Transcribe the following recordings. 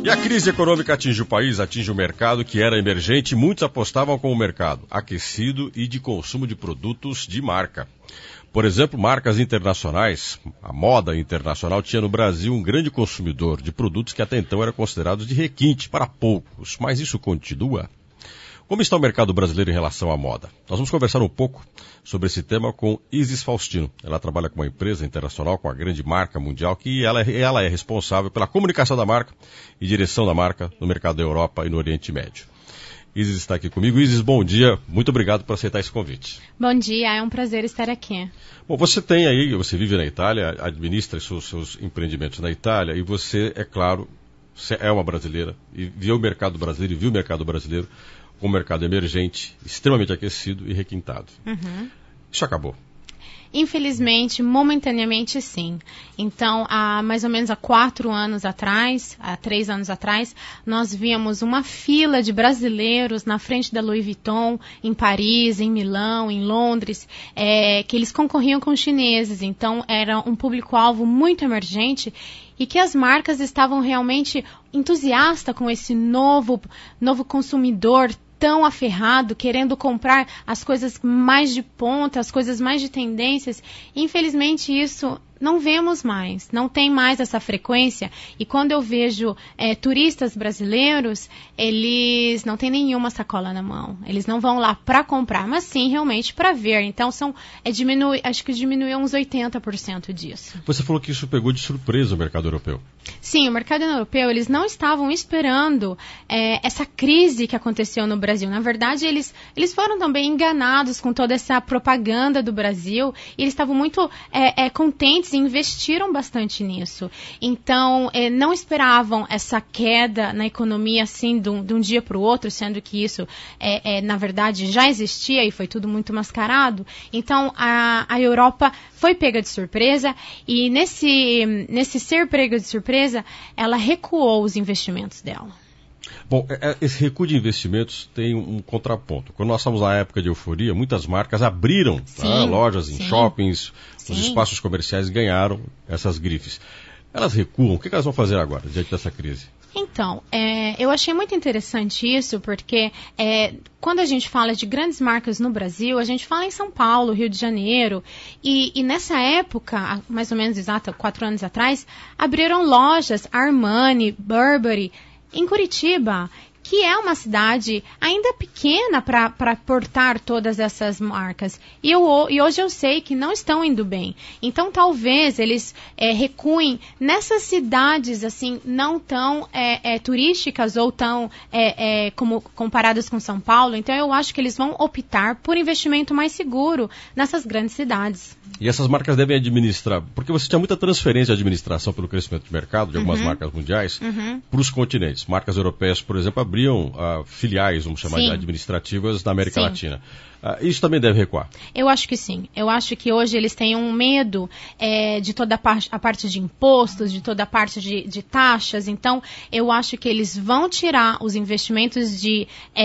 E a crise econômica atinge o país, atinge o mercado que era emergente e muitos apostavam com o mercado aquecido e de consumo de produtos de marca. Por exemplo, marcas internacionais, a moda internacional tinha no Brasil um grande consumidor de produtos que até então eram considerados de requinte para poucos, mas isso continua? Como está o mercado brasileiro em relação à moda? Nós vamos conversar um pouco sobre esse tema com Isis Faustino. Ela trabalha com uma empresa internacional, com uma grande marca mundial, que ela é responsável pela comunicação da marca e direção da marca no mercado da Europa e no Oriente Médio. Isis está aqui comigo. Isis, bom dia. Muito obrigado por aceitar esse convite. Bom dia, é um prazer estar aqui. Bom, você vive na Itália, administra seus empreendimentos na Itália e você, é claro, você é uma brasileira e viu o mercado brasileiro com um mercado emergente, extremamente aquecido e requintado. Isso acabou? Infelizmente, momentaneamente, sim. Então, mais ou menos há 3 anos atrás, nós víamos uma fila de brasileiros na frente da Louis Vuitton, em Paris, em Milão, em Londres, que eles concorriam com os chineses. Então, era um público-alvo muito emergente e que as marcas estavam realmente entusiastas com esse novo consumidor tão aferrado, querendo comprar as coisas mais de ponta, as coisas mais de tendências. Infelizmente, isso não vemos mais, não tem mais essa frequência. E quando eu vejo turistas brasileiros, eles não têm nenhuma sacola na mão. Eles não vão lá para comprar, mas sim realmente para ver. Então, acho que diminuiu uns 80% disso. Você falou que isso pegou de surpresa o mercado europeu. Sim, o mercado europeu, eles não estavam esperando essa crise que aconteceu no Brasil. Na verdade, eles foram também enganados com toda essa propaganda do Brasil. E eles estavam muito contentes e investiram bastante nisso. Então, não esperavam essa queda na economia assim de um dia para o outro, sendo que isso, na verdade, já existia e foi tudo muito mascarado. Então, a Europa foi pega de surpresa e nesse ser pega de surpresa, ela recuou os investimentos dela. Bom, esse recuo de investimentos tem um contraponto. Quando nós estamos na época de euforia, muitas marcas abriram lojas em shoppings, os espaços comerciais ganharam essas grifes. Elas recuam. O que elas vão fazer agora, diante dessa crise? Então, eu achei muito interessante isso, porque quando a gente fala de grandes marcas no Brasil, a gente fala em São Paulo, Rio de Janeiro, e nessa época, mais ou menos 4 anos atrás, abriram lojas Armani, Burberry, em Curitiba, que é uma cidade ainda pequena para portar todas essas marcas. E hoje eu sei que não estão indo bem. Então, talvez eles recuem nessas cidades assim não tão turísticas ou tão como comparadas com São Paulo. Então, eu acho que eles vão optar por investimento mais seguro nessas grandes cidades. E essas marcas devem administrar, porque você tinha muita transferência de administração pelo crescimento de mercado de algumas marcas mundiais para os continentes. Marcas europeias, por exemplo, abriam filiais, vamos chamar de administrativas, na América Latina. Isso também deve recuar? Eu acho que sim. Eu acho que hoje eles têm um medo de toda a parte de impostos, de toda a parte de taxas. Então, eu acho que eles vão tirar os investimentos de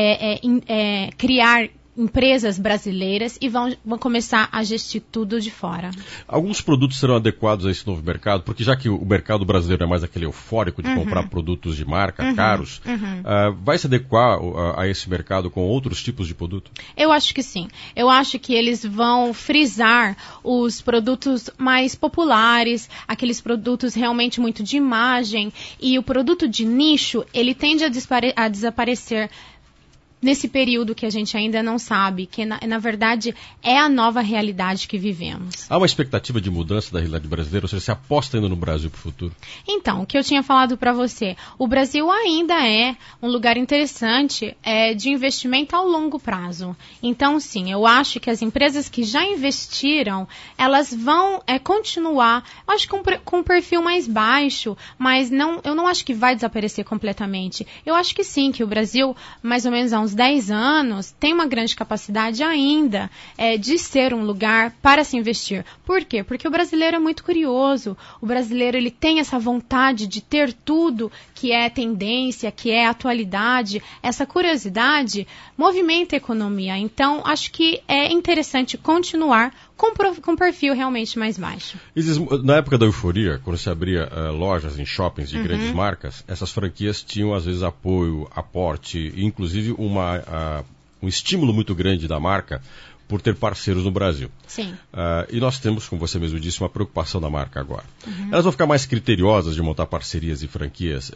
criar empresas brasileiras e vão começar a gestir tudo de fora. Alguns produtos serão adequados a esse novo mercado, porque já que o mercado brasileiro é mais aquele eufórico de comprar produtos de marca caros, vai se adequar a esse mercado com outros tipos de produto? Eu acho que sim. Eu acho que eles vão frisar os produtos mais populares, aqueles produtos realmente muito de imagem, e o produto de nicho, ele tende a desaparecer nesse período que a gente ainda não sabe, que na verdade é a nova realidade que vivemos. Há uma expectativa de mudança da realidade brasileira, ou seja, você aposta ainda no Brasil para o futuro? Então, o que eu tinha falado para você, o Brasil ainda é um lugar interessante de investimento ao longo prazo. Então, sim, eu acho que as empresas que já investiram, elas vão continuar, acho que com um perfil mais baixo, mas eu não acho que vai desaparecer completamente. Eu acho que sim, que o Brasil, mais ou menos há uns 10 anos, tem uma grande capacidade ainda de ser um lugar para se investir. Por quê? Porque o brasileiro é muito curioso. O brasileiro, ele tem essa vontade de ter tudo que é tendência, que é atualidade. Essa curiosidade movimenta a economia. Então, acho que é interessante continuar com perfil realmente mais baixo. Na época da euforia, quando se abria lojas em shoppings de grandes marcas, essas franquias tinham às vezes apoio, aporte, inclusive um estímulo muito grande da marca por ter parceiros no Brasil. Sim. E nós temos, como você mesmo disse, uma preocupação da marca agora. Elas vão ficar mais criteriosas de montar parcerias e franquias,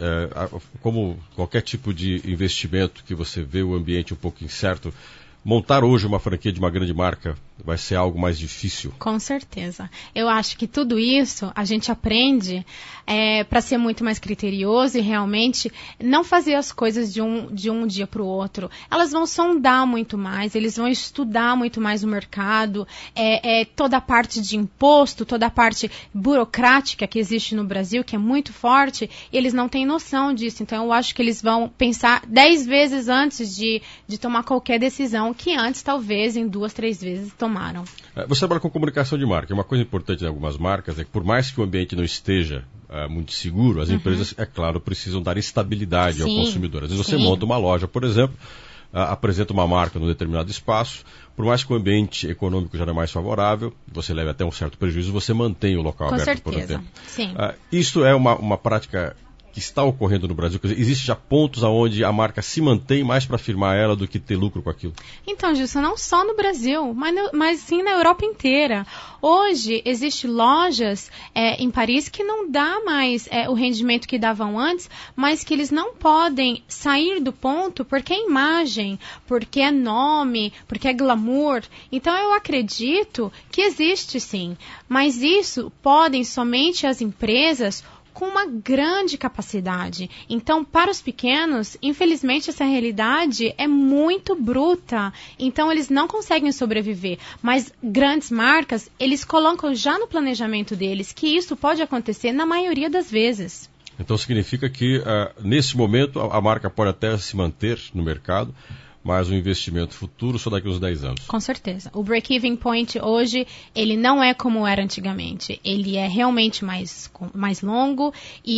como qualquer tipo de investimento que você vê o ambiente um pouco incerto. Montar hoje uma franquia de uma grande marca vai ser algo mais difícil? Com certeza. Eu acho que tudo isso a gente aprende para ser muito mais criterioso e realmente não fazer as coisas de um dia para o outro. Elas vão sondar muito mais, eles vão estudar muito mais o mercado, toda a parte de imposto, toda a parte burocrática que existe no Brasil, que é muito forte, e eles não têm noção disso. Então eu acho que eles vão pensar 10 vezes antes de tomar qualquer decisão, que antes, talvez, em 2, 3 vezes tomaram. Você trabalha com comunicação de marca. Uma coisa importante em algumas marcas é que, por mais que o ambiente não esteja muito seguro, as empresas, é claro, precisam dar estabilidade ao consumidor. Às vezes você monta uma loja, por exemplo, apresenta uma marca num determinado espaço, por mais que o ambiente econômico já não é mais favorável, você leve até um certo prejuízo, você mantém o local aberto por um tempo. Sim. Isso é uma prática que está ocorrendo no Brasil? Quer dizer, existe já pontos onde a marca se mantém mais para firmar ela do que ter lucro com aquilo? Então, Gilson, não só no Brasil, mas sim na Europa inteira. Hoje, existem lojas em Paris que não dá mais o rendimento que davam antes, mas que eles não podem sair do ponto porque é imagem, porque é nome, porque é glamour. Então, eu acredito que existe sim, mas isso podem somente as empresas com uma grande capacidade. Então, para os pequenos, infelizmente, essa realidade é muito bruta. Então, eles não conseguem sobreviver. Mas grandes marcas, eles colocam já no planejamento deles que isso pode acontecer na maioria das vezes. Então, significa que, nesse momento, a marca pode até se manter no mercado, mas o investimento futuro só daqui a uns 10 anos. Com certeza. O break-even point hoje, ele não é como era antigamente. Ele é realmente mais longo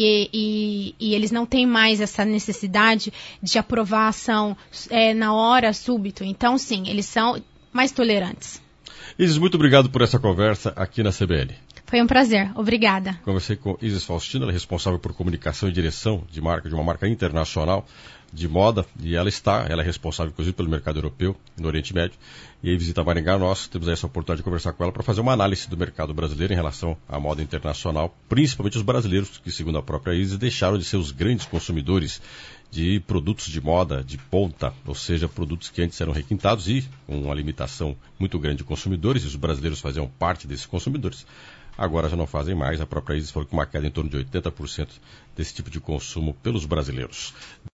e eles não têm mais essa necessidade de aprovação na hora, súbito. Então, sim, eles são mais tolerantes. Isis, muito obrigado por essa conversa aqui na CBN. Foi um prazer. Obrigada. Conversei com Isis Faustino, ela é responsável por comunicação e direção de marca, de uma marca internacional de moda, e ela é responsável, inclusive, pelo mercado europeu no Oriente Médio. E aí visita Maringá, nós temos essa oportunidade de conversar com ela para fazer uma análise do mercado brasileiro em relação à moda internacional, principalmente os brasileiros, que, segundo a própria Isis, deixaram de ser os grandes consumidores de produtos de moda de ponta, ou seja, produtos que antes eram requintados e com uma limitação muito grande de consumidores, e os brasileiros faziam parte desses consumidores. Agora já não fazem mais. A própria Isis falou que uma queda em torno de 80% desse tipo de consumo pelos brasileiros.